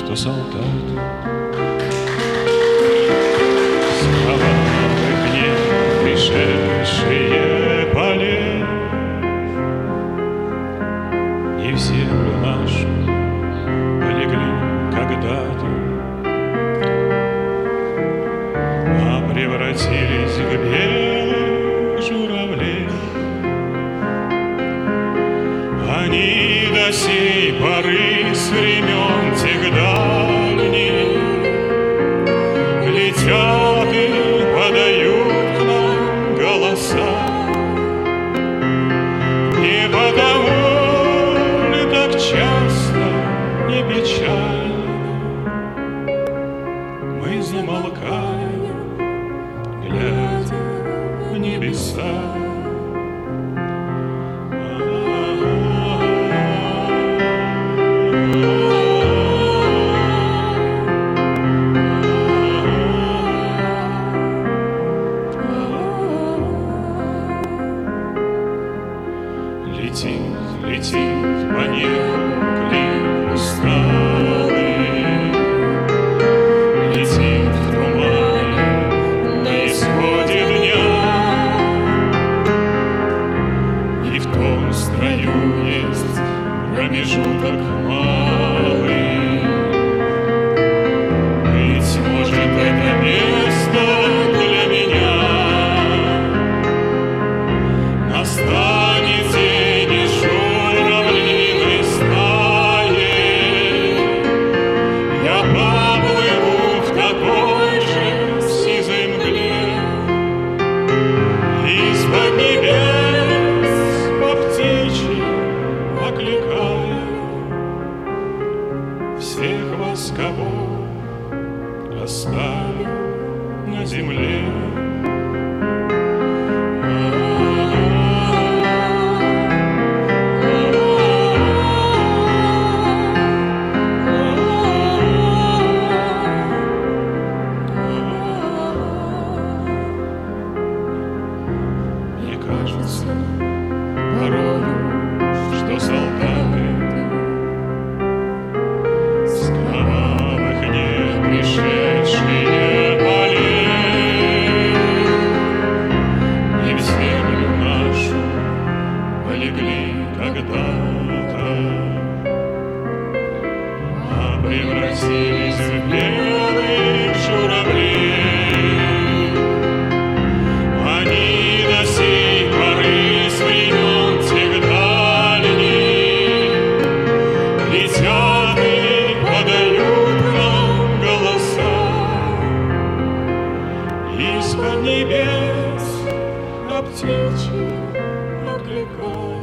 что солдат с кровавых дней пришедшие полей и в землю нашу полегли когда-то, а превратились в белых журавлей. Они до сей поры с времен тех дальних летят и подают к нам голоса. Не потому ли так часто, не печально мы замолкаем, глядя в небеса? Летит, летит по небу клин усталый, летит в тумане на исходе дня, и в том строю есть промежуток малый. Быть может, это место для меня. Настанет день и журавлиной стаи, я поплыву в такой же сизой мгле, из-под небес по птичьи окликая всех вас, кого оставлю на земле. Мне кажется порою, что солдаты с кровавых дней пришедшие полей и в землю нашу полегли когда-то, а превратились в белых журавлей. Они до сей поры с времен тех дальних летят и подают нам голоса. Из-под небес на птичьи окликают